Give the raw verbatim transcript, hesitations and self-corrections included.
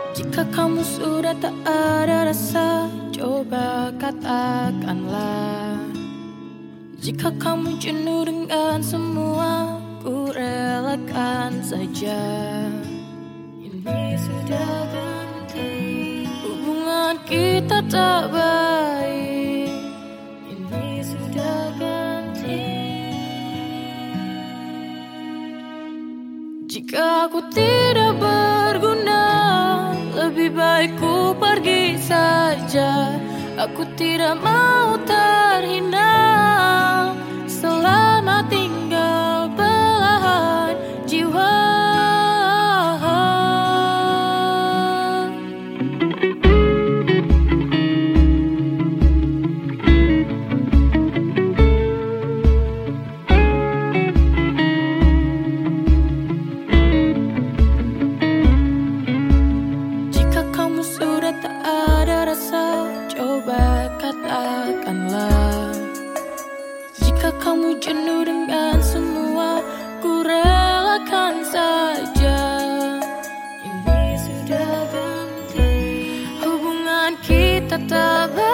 Jika kamu sudah tak ada rasa, coba katakanlah. Jika kamu jenuh dengan semua, ku relakan saja. Ini sudah ganti, hubungan kita tak baik. Ini sudah ganti. Jika aku tidak berguna, lebih baik ku pergi saja. Aku tidak mau terhina selama tinggal belahan jiwa. Jika kamu sudah tak ada rasa, coba katakanlah. Jika kamu jenuh dengan semua, ku relakan saja. Ini sudah ganti, hubungan kita tak baik.